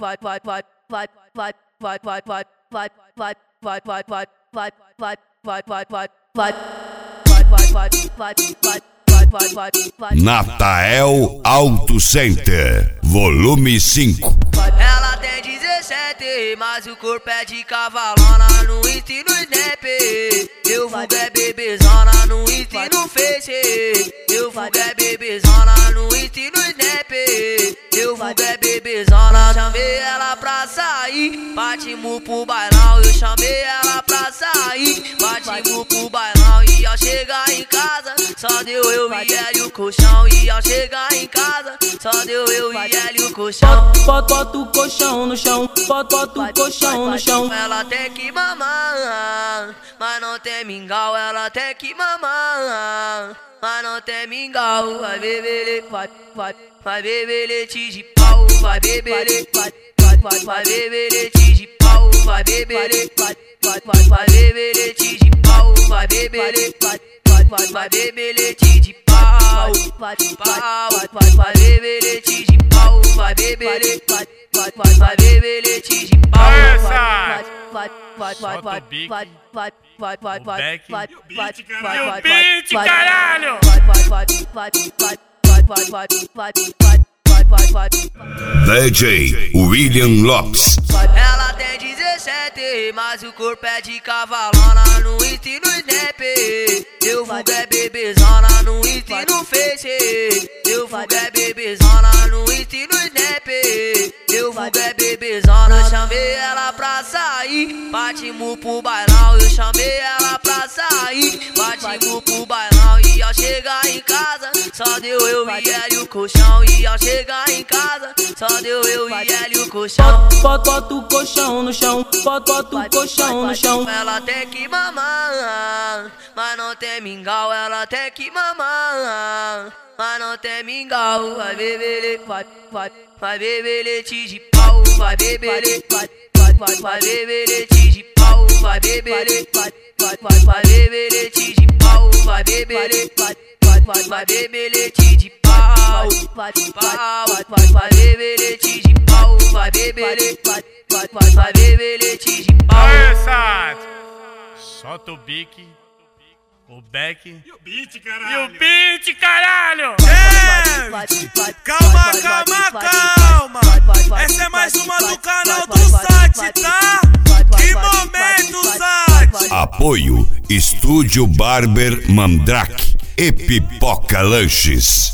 Natael Auto Center, volume 5. Ela tem 17, mas o corpo é de cavalona. No Insta e no Snap eu vulgo é bebezona. No Insta e no Face eu vulgo é bebezona. No Insta e no Snap eu vulgo é bebezona. Chamei ela pra sair, partimos pro bailão. Eu chamei ela pra sair, partimos pro bailão. E ao chegar em casa só deu eu e ela e o colchão. E ao chegar em casa só deu eu e ela e o colchão. Bota o colchão no chão, bota o colchão no chão. Ela tem que mamar, mas não tem mingau. Ela tem que mamar, mas não tem mingau. Vai beber, vai beber leite de pau. Vai beber, vai beber leite de pau. Vai beber, vai beber leite de pau. Vai beber, vai beber leite de pau. Vai beber leite de pau. Vai beber, vai beber leite de pau. Solta o bico, o back e o beat, caralho! DJ William Lopes. Ela tem 17, mas o corpo é de cavalona. No Insta e no Snap eu vulgo é bebezona. No Insta e no Face eu vulgo é bebezona. No Insta e no Snap eu vulgo é bebezona. Chamei ela pra sair, partimos pro bailão. Eu chamei ela pra sair, partimos pro bailão. E ao chegar em casa só deu eu e ela e o colchão. E ao chegar em casa só deu eu e ela e o colchão. Bota o colchão no chão, bota o colchão no chão. Ela tem que mamar, mas não tem mingau. Ela tem que mamar, mas não tem mingau. Vai beber, vai beber leite de pau. Vai beber, vai beber leite de pau. Vai beber, vai beber leite de pau. Vai beber, vai beber leite de pau. Vai beber leite de pau. Vai beber, vai beber leite de pau. Aê, Sato! Solta o bique, o back e o beat, caralho! E o beat, caralho! Calma! Essa é mais uma do canal do Sat, tá? Que momento, Sat! Apoio Estúdio Barber Mandrake e Pipoca Lanches.